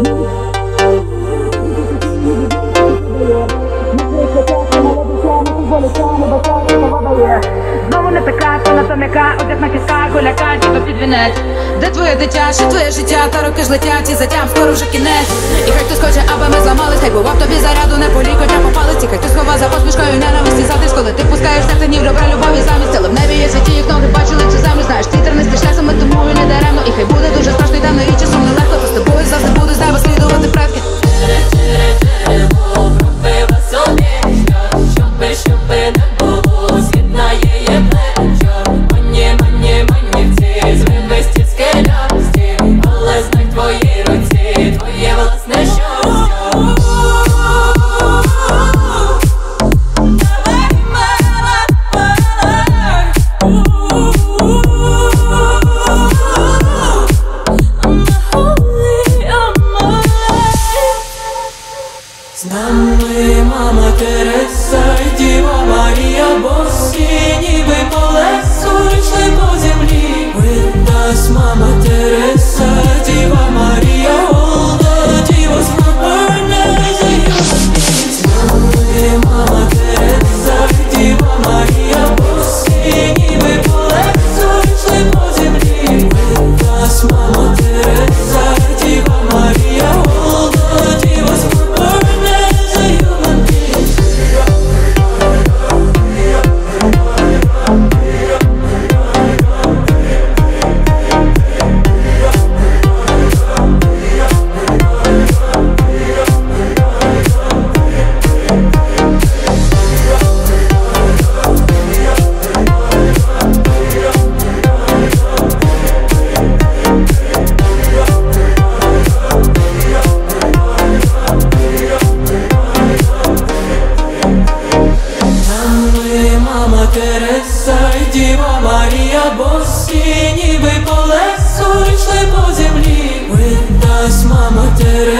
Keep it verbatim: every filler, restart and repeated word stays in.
Знову не така, то на то м'яка, одяг на кістка, голяка, діто під вінець. Де твоє дитя, що твоє життя, та роки ж летять, і затям скоро вже кінець. І хай хтось хоче, аби ми зламались, хай бував тобі заряду, не полій, хоча по палиці. Хай хтось сховав за посмішкою ненависті затиск, коли ти пускаєш серце ні в добра любові замість. Але в небі є святі, їх ноги бачили цю землю, знаєш, ти тернистий шлях, саме тому і не даремно. І хай буде дуже страшно й темно, і часом нелегко, то з тобою завжди буду з неба слідувати предки. Пробила собі шлях, щоби, щоби не було, з'єднає є плечо. Мані, мані, манівці, звивисті скелясті, але знай в твоїй руці, твоє власне щастя. З нами мама Тереса й Діва Марія, босі ніби по лесу йшли по землі. With us, мама Тереса, Діва Марія, all the divas were born as a human being. З нами мама Тереса й Діва Марія, босі ніби по лесу йшли по землі. With us, мама Тереса й Діва Марія, all the divas were born. Тереса й Діва Марія, босі ніби по лесу йшли по землі. With us, мама Тереса.